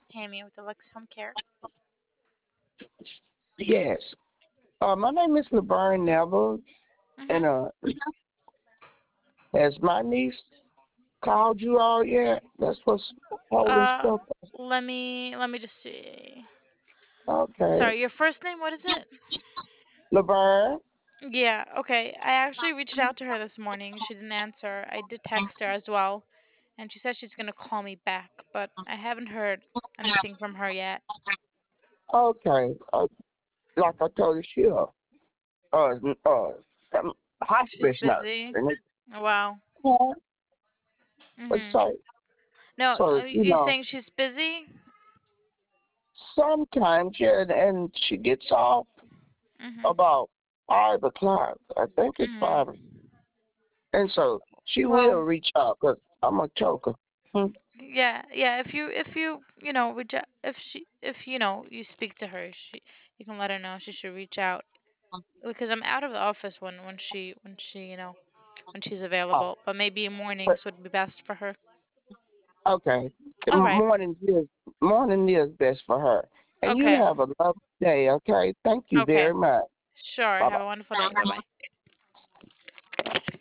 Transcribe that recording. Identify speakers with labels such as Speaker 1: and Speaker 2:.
Speaker 1: Tammy with Alexa Home Care.
Speaker 2: Yes. My name is Laverne Neville,
Speaker 1: Mhm.
Speaker 2: and has my niece called you all yet? That's what's holding
Speaker 1: Uh,
Speaker 2: stuff.
Speaker 1: let me just see.
Speaker 2: Okay.
Speaker 1: Sorry, your first name, what is it?
Speaker 2: Laverne.
Speaker 1: Yeah, okay. I actually reached out to her this morning. She didn't answer. I did text her as well, and she said she's gonna call me back, but I haven't heard anything from her yet.
Speaker 2: Okay. Like I told you, she
Speaker 1: She's
Speaker 2: hospice nurse.
Speaker 1: busy.
Speaker 2: And it's
Speaker 1: Wow.
Speaker 2: uh, it's
Speaker 1: Mhm.
Speaker 2: like,
Speaker 1: No,
Speaker 2: so,
Speaker 1: you saying she's busy?
Speaker 2: sometimes, yeah, and she gets off
Speaker 1: Mhm.
Speaker 2: about 5 o'clock. I think it's
Speaker 1: Mhm.
Speaker 2: 5. And so she will
Speaker 1: Well,
Speaker 2: reach out because I'm a choker. Hmm.
Speaker 1: yeah, yeah. If you if you speak to her, you can let her know she should reach out because I'm out of the office when she's
Speaker 2: Oh,
Speaker 1: available. But maybe mornings
Speaker 2: but,
Speaker 1: would be best for her.
Speaker 2: okay.
Speaker 1: All right.
Speaker 2: Morning is best for her. And you
Speaker 1: Okay.
Speaker 2: have a lovely day, okay? Thank you
Speaker 1: Okay.
Speaker 2: very much.
Speaker 1: Sure.
Speaker 2: Bye
Speaker 1: Have
Speaker 2: bye.
Speaker 1: a wonderful day. Bye bye.